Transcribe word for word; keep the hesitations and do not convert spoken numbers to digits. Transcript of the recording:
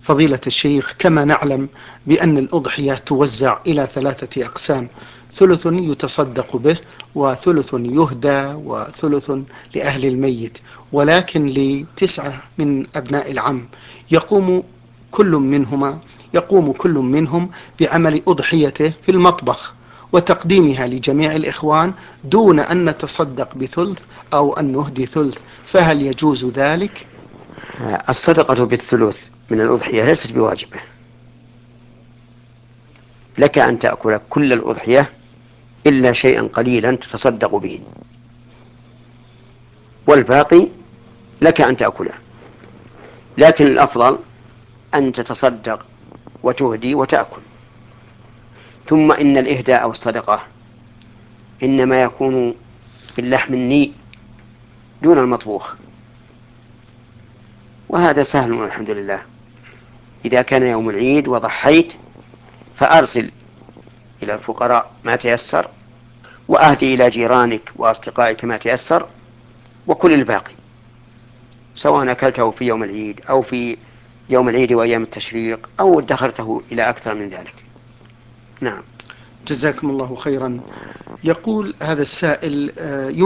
فضيلة الشيخ، كما نعلم بأن الأضحية توزع إلى ثلاثة أقسام: ثلث يتصدق به، وثلث يهدى، وثلث لأهل الميت، ولكن لتسعة من أبناء العم يقوم كل منهما يقوم كل منهم بعمل أضحيته في المطبخ وتقديمها لجميع الإخوان دون أن نتصدق بثلث أو أن نهدي ثلث، فهل يجوز ذلك؟ الصدقة بالثلث من الأضحية ليست بواجبة، لك أن تأكل كل الأضحية إلا شيئا قليلا تتصدق به، والباقي لك أن تأكله، لكن الأفضل أن تتصدق وتهدي وتأكل. ثم إن الإهداء أو الصدقة إنما يكون باللحم النيء دون المطبوخ، وهذا سهل والحمد لله. إذا كان يوم العيد وضحيت فأرسل إلى الفقراء ما تيسر، وأهدي إلى جيرانك وأصدقائك ما تيسر، وكل الباقي سواء أكلته في يوم العيد أو في يوم العيد وأيام التشريق أو ادخرته إلى أكثر من ذلك. نعم. جزاكم الله خيرا. يقول هذا السائل: